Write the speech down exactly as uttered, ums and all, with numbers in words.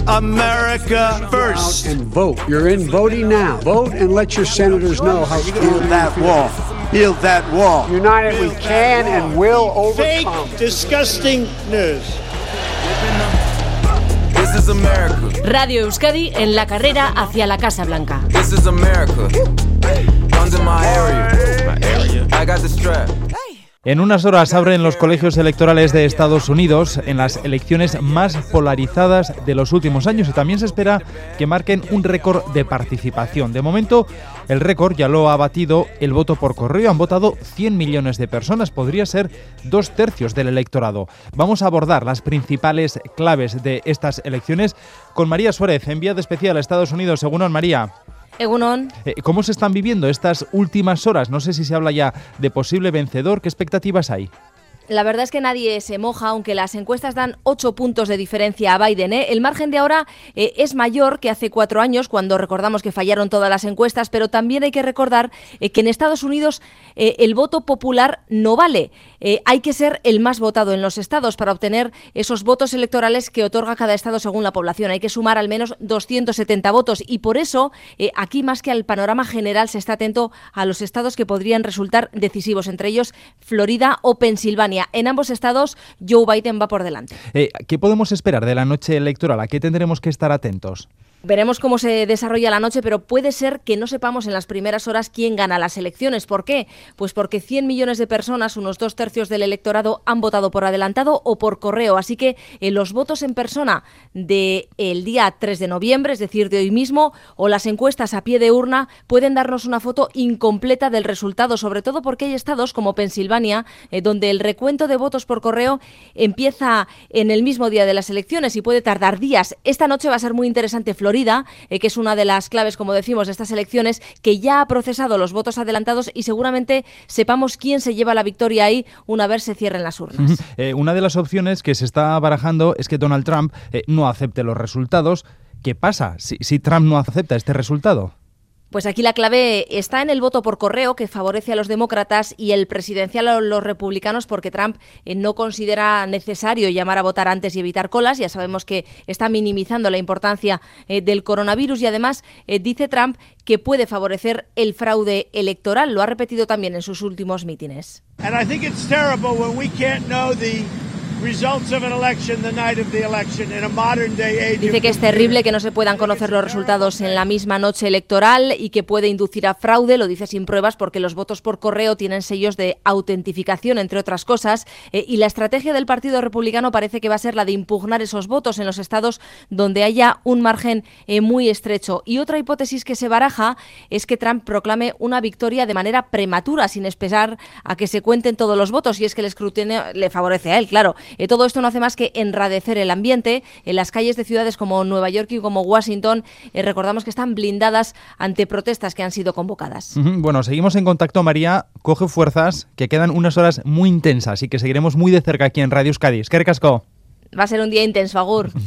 America first. And vote. You're in voting now. Vote and let your senators know how strong. Build that wall. Build that wall. United we can and will overcome. Fake, disgusting news. This is America. Radio Euskadi en la carrera hacia la Casa Blanca. This is America. Under my area. My area. I got the strap. En unas horas abren los colegios electorales de Estados Unidos en las elecciones más polarizadas de los últimos años y también se espera que marquen un récord de participación. De momento, el récord ya lo ha batido el voto por correo. Han votado cien millones de personas, podría ser dos tercios del electorado. Vamos a abordar las principales claves de estas elecciones con María Suárez, enviada especial a Estados Unidos. Según María. Egunon. ¿Cómo se están viviendo estas últimas horas? No sé si se habla ya de posible vencedor. ¿Qué expectativas hay? La verdad es que nadie se moja, aunque las encuestas dan ocho puntos de diferencia a Biden, ¿eh? El margen de ahora eh, es mayor que hace cuatro años, cuando recordamos que fallaron todas las encuestas, pero también hay que recordar eh, que en Estados Unidos eh, el voto popular no vale. Eh, hay que ser el más votado en los estados para obtener esos votos electorales que otorga cada estado según la población. Hay que sumar al menos doscientos setenta votos y por eso eh, aquí más que al panorama general se está atento a los estados que podrían resultar decisivos, entre ellos Florida o Pensilvania. En ambos estados, Joe Biden va por delante. Eh, ¿Qué podemos esperar de la noche electoral? ¿A qué tendremos que estar atentos? Veremos cómo se desarrolla la noche, pero puede ser que no sepamos en las primeras horas quién gana las elecciones. ¿Por qué? Pues porque cien millones de personas, unos dos tercios del electorado, han votado por adelantado o por correo. Así que eh, los votos en persona del día tres de noviembre, es decir, de hoy mismo, o las encuestas a pie de urna, pueden darnos una foto incompleta del resultado, sobre todo porque hay estados como Pensilvania, eh, donde el recuento de votos por correo empieza en el mismo día de las elecciones y puede tardar días. Esta noche va a ser muy interesante Florida, Eh, que es una de las claves, como decimos, de estas elecciones, que ya ha procesado los votos adelantados y seguramente sepamos quién se lleva la victoria ahí una vez se cierren las urnas. Uh-huh. Eh, una de las opciones que se está barajando es que Donald Trump eh, no acepte los resultados. ¿Qué pasa si, si Trump no acepta este resultado? Pues aquí la clave está en el voto por correo, que favorece a los demócratas, y el presidencial a los republicanos, porque Trump eh, no considera necesario llamar a votar antes y evitar colas. Ya sabemos que está minimizando la importancia eh, del coronavirus y además eh, dice Trump que puede favorecer el fraude electoral. Lo ha repetido también en sus últimos mítines. And I think it's terrible when we can't know the results of an election the night of the election in a modern day age. Dice que es terrible que no se puedan conocer los resultados en la misma noche electoral y que puede inducir a fraude. Lo dice sin pruebas porque los votos por correo tienen sellos de autentificación, entre otras cosas, eh, y la estrategia del Partido Republicano parece que va a ser la de impugnar esos votos en los estados donde haya un margen eh, muy estrecho. Y otra hipótesis que se baraja es que Trump proclame una victoria de manera prematura, sin esperar a que se cuenten todos los votos, y es que el escrutinio le favorece a él, claro. Eh, todo esto no hace más que enrarecer el ambiente. En las calles de ciudades como Nueva York y como Washington, eh, recordamos que están blindadas ante protestas que han sido convocadas. Uh-huh. Bueno, seguimos en contacto, María. Coge fuerzas, que quedan unas horas muy intensas y que seguiremos muy de cerca aquí en Radio Euskadi. Eskerrik asko. Va a ser un día intenso, agur.